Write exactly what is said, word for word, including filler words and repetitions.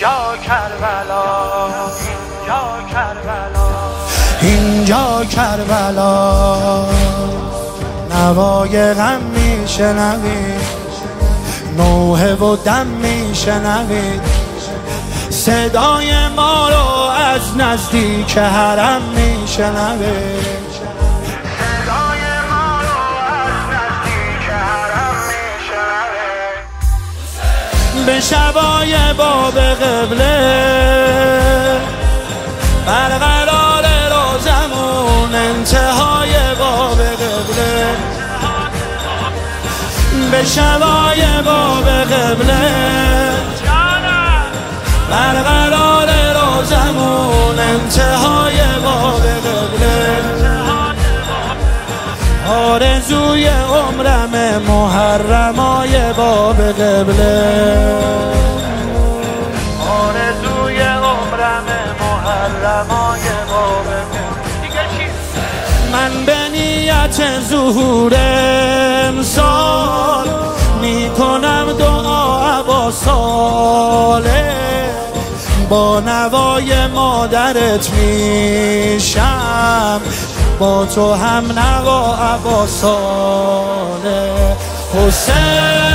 اینجا کربلا، اینجا کربلا، اینجا کربلا. نوای غم میشنوید، نوحه و دم میشنوید، صدای ما رو از نزدیک حرم میشنوید، صدای ما رو از نزدیک حرم میشنوید. به شبای باب قبله برقرار روزمون، انتهای باب قبله، به شبای باب قبله برقرار روزمون، انتهای باب قبله. آرزوی عمرم محرمای باب قبله، آرزوی عمرم محرمای باب قبله. من به نیت ظهور امسال میکنم دعا عباساله، با نوای مادرت میشم، با تو هم نوا عباساله. حسین